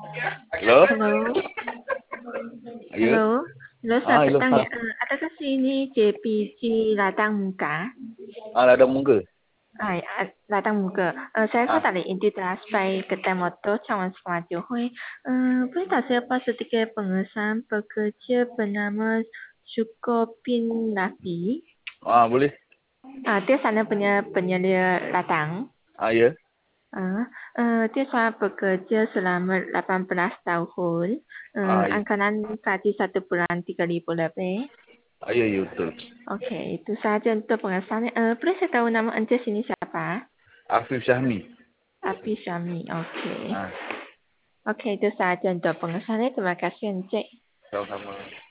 Halo? Halo, Ya? selamat Hello, petang ya. ha. Adakah sini JPG Ladang Muka? Ada Mungga. Ladang Muka. Saya kau Ah, dari Inditeras by Kedai Motor Cawan Semajuhui. Boleh tak saya pas sedikit pengesahan pekerja bernama Syukur bin Nafi? boleh. Dia sana punya penyelia ladang. Ya. Dia telah bekerja selama 18 tahun. Ya. Anggaran gaji 1 bulan 3,000 lebih. Ya, ya, betul. Okey, itu sahaja untuk pengesahan. Boleh saya tahu nama Encik sini siapa? Afif Syahmi. Api Syami. Okey. Ah, Okey, itu sahaja untuk pengesahannya. Terima kasih Encik. sama-sama.